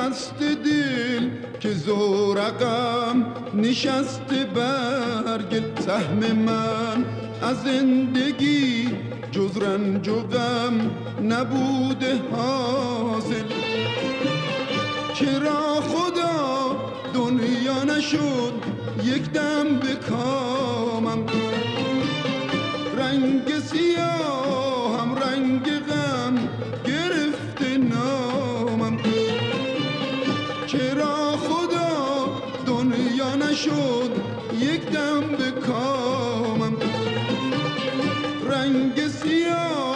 شکست دل که زورقم نشسته برگل. سهم من از زندگی جز رنج و غم نبوده حاصل. چرا خدا دنیا نشد یک دم به کامم؟ رنگ سیاهم رنگ غم گرفته نامم. چرا خدا دنیا نشد یک دم به کامم؟ رنگ سیاه